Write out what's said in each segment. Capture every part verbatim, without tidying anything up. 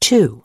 Two.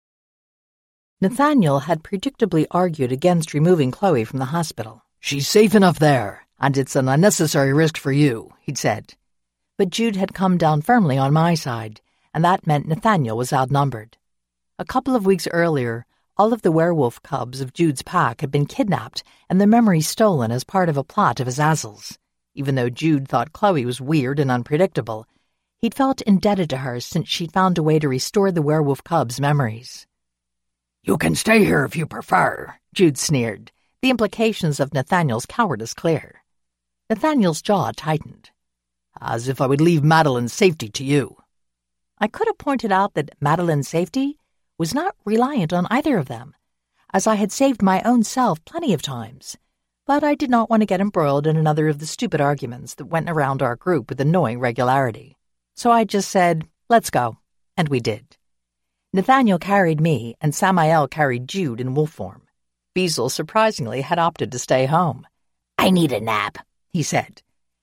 Nathaniel had predictably argued against removing Chloe from the hospital. "She's safe enough there, and it's an unnecessary risk for you," he'd said. But Jude had come down firmly on my side, and that meant Nathaniel was outnumbered. A couple of weeks earlier, all of the werewolf cubs of Jude's pack had been kidnapped and their memories stolen as part of a plot of Azazel's. Even though Jude thought Chloe was weird and unpredictable, he'd felt indebted to her since she'd found a way to restore the werewolf cubs' memories. "You can stay here if you prefer," Jude sneered, the implications of Nathaniel's cowardice clear. Nathaniel's jaw tightened. "As if I would leave Madeline's safety to you." I could have pointed out that Madeline's safety was not reliant on either of them, as I had saved my own self plenty of times, but I did not want to get embroiled in another of the stupid arguments that went around our group with annoying regularity. So I just said, "Let's go," and we did. Nathaniel carried me, and Samael carried Jude in wolf form. Beazle, surprisingly, had opted to stay home. "I need a nap," he said.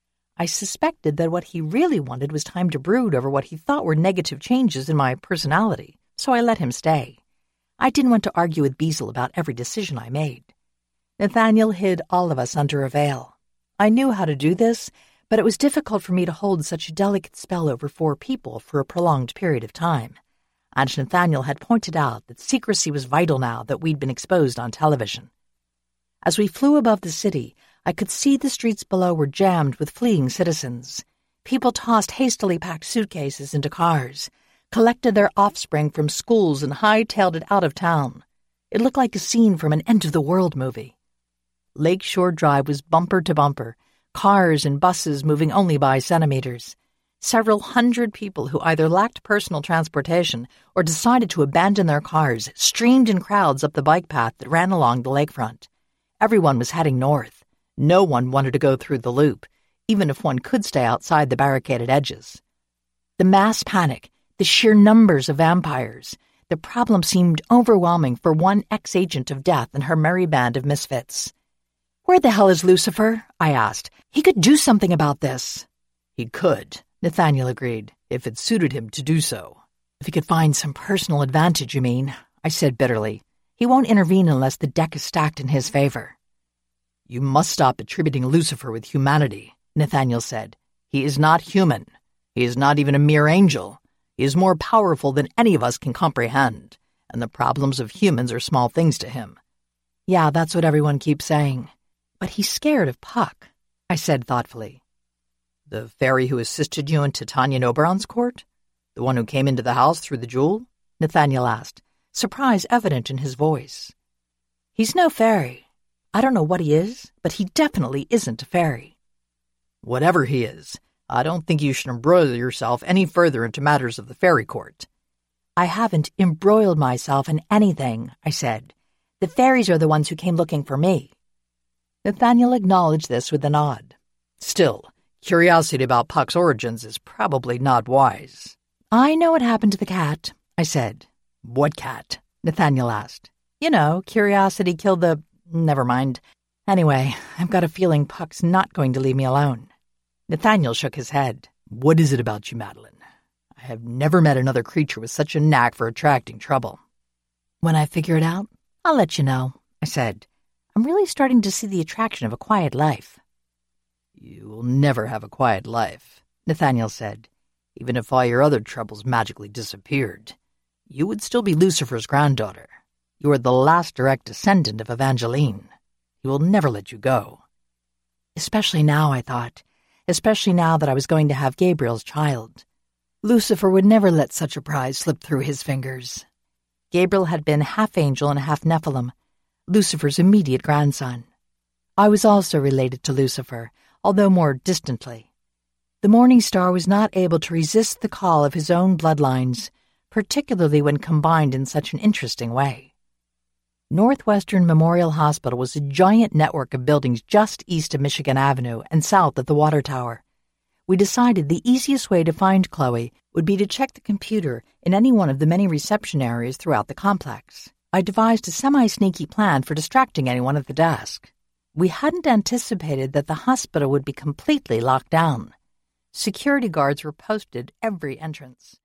I suspected that what he really wanted was time to brood over what he thought were negative changes in my personality, so I let him stay. I didn't want to argue with Beazle about every decision I made. Nathaniel hid all of us under a veil. I knew how to do this, but it was difficult for me to hold such a delicate spell over four people for a prolonged period of time. And Nathaniel had pointed out that secrecy was vital now that we'd been exposed on television. As we flew above the city, I could see the streets below were jammed with fleeing citizens. People tossed hastily packed suitcases into cars, collected their offspring from schools and hightailed it out of town. It looked like a scene from an end-of-the-world movie. Lakeshore Drive was bumper to bumper, cars and buses moving only by centimeters. Several hundred people who either lacked personal transportation or decided to abandon their cars streamed in crowds up the bike path that ran along the lakefront. Everyone was heading north. No one wanted to go through the loop, even if one could stay outside the barricaded edges. The mass panic, the sheer numbers of vampires, the problem seemed overwhelming for one ex-agent of death and her merry band of misfits. "Where the hell is Lucifer?" I asked. "He could do something about this." "He could," Nathaniel agreed, "if it suited him to do so." "If he could find some personal advantage, you mean?" I said bitterly. "He won't intervene unless the deck is stacked in his favor." "You must stop attributing Lucifer with humanity," Nathaniel said. "He is not human. He is not even a mere angel. He is more powerful than any of us can comprehend, and the problems of humans are small things to him." "Yeah, that's what everyone keeps saying. But he's scared of Puck," I said thoughtfully. "The fairy who assisted you in Titania Oberon's court? The one who came into the house through the jewel?" Nathaniel asked, surprise evident in his voice. "He's no fairy. I don't know what he is, but he definitely isn't a fairy." "Whatever he is, I don't think you should embroil yourself any further into matters of the fairy court." "I haven't embroiled myself in anything," I said. "The fairies are the ones who came looking for me." Nathaniel acknowledged this with a nod. "Still, curiosity about Puck's origins is probably not wise." "I know what happened to the cat," I said. "What cat?" Nathaniel asked. "You know, curiosity killed the... Never mind. Anyway, I've got a feeling Puck's not going to leave me alone." Nathaniel shook his head. "What is it about you, Madeline? I have never met another creature with such a knack for attracting trouble." "When I figure it out, I'll let you know," I said. "I'm really starting to see the attraction of a quiet life." "You will never have a quiet life," Nathaniel said. "Even if all your other troubles magically disappeared, you would still be Lucifer's granddaughter. You are the last direct descendant of Evangeline. He will never let you go." Especially now, I thought. Especially now that I was going to have Gabriel's child. Lucifer would never let such a prize slip through his fingers. Gabriel had been half angel and half Nephilim, Lucifer's immediate grandson. I was also related to Lucifer, although more distantly. The Morning Star was not able to resist the call of his own bloodlines, particularly when combined in such an interesting way. Northwestern Memorial Hospital was a giant network of buildings just east of Michigan Avenue and south of the Water Tower. We decided the easiest way to find Chloe would be to check the computer in any one of the many reception areas throughout the complex. I devised a semi-sneaky plan for distracting anyone at the desk. We hadn't anticipated that the hospital would be completely locked down. Security guards were posted every entrance.